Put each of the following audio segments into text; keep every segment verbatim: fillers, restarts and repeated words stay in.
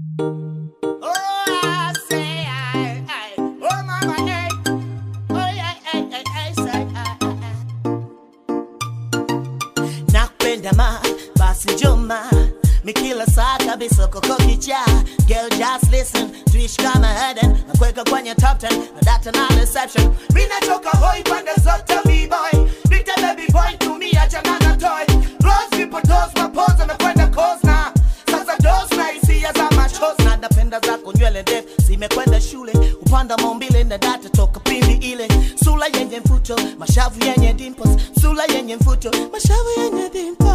Mikila saka bisoko kokicha. Girl just listen, tuish kama headen. Nakweka kwenye top ten, na data na reception. Mina choka hoi pande zote b-boy. Bita baby boy to me achana na toy. Rose people toes mapoza mekwenda kozna. Sasa dose na isia za machos. Na napenda zako nywele ndefu zimekwenda shule. Upanda maumbile na data toka pindi ile. Sula yenye mfuto, mashavu yenye dimples. Sula yenye mfuto, mashavu yenye dimples.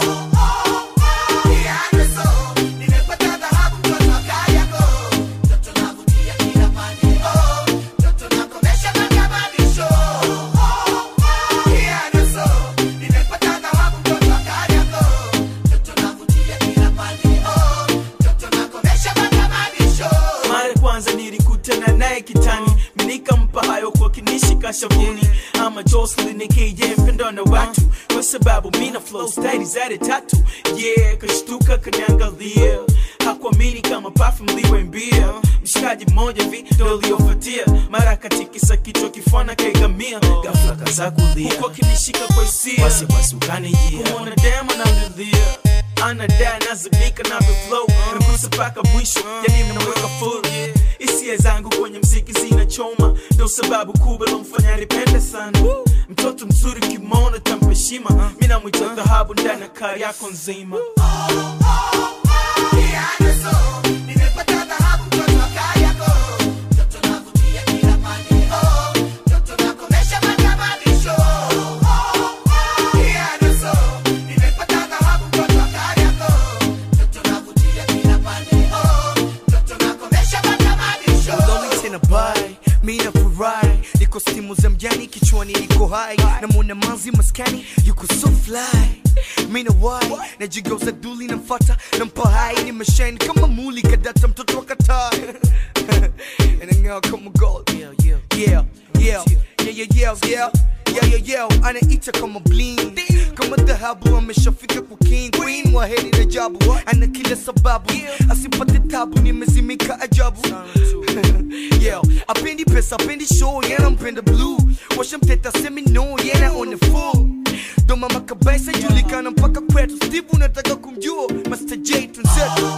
Kitani minika mpa hayo kwa kinishika shavuni ama Jocelyn nikije mpendo na watu kwa sababu mina flow steady zade tatu yeah kashtuka kaniangalia hakuamini kama perfume liwe mbia mshikaji mmoja vi ndo liofatia mara katikisa kichwa kifana kaigamia ghafla kaza kulia huko kinishika kwa hisia basi basi ukanijia kumwona demo na mlilia anadai nazimika na flow nagusa paka mwisho yani mnaweka full hisia zangu kwenye mziki zinachoma ndo sababu kubwa lomfanya nipende sana mtoto mzuri kimona tampa heshima mina mwita dhahabu ndani ya kari yako nzima Mina furahi, niko stimu za mjani kichwani niko high na mwana manzi maskani, yuko so fly Mina why, na jigeuza duli na mfata na mpa hai ni mashine kama muli kadata mtoto wakatai and then girl come gold yeah yeah yeah yeah yeah yeah yeah yeah yeah yeah yeah anaita kama bling kama dhahabu ameshafika kwa king queen wa heri na jabu ana kila sababu asipate tabu nimezimika ajabu yeah apendi pesa apendi show yana mpenda blue washa mteta semi no yana on the full ndo mama kabisa julikana mpaka kwetu Steve unataka kumjua Master J tunzetu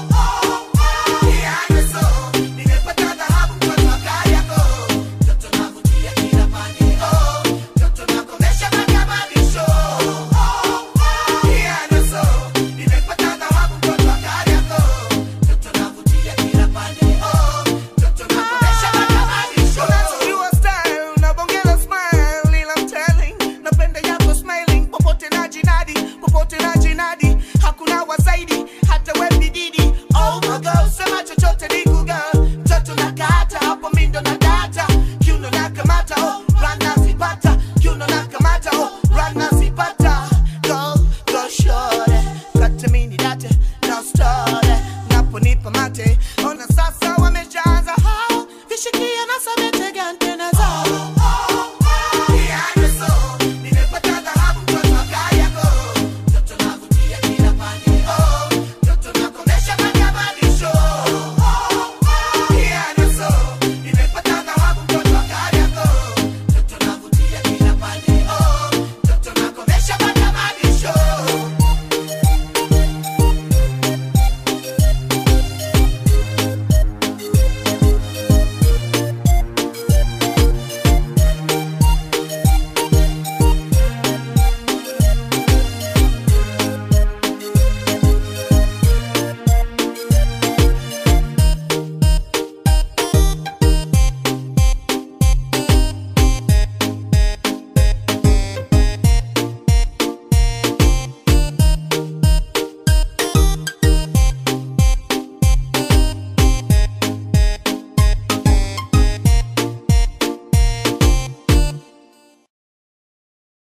Mate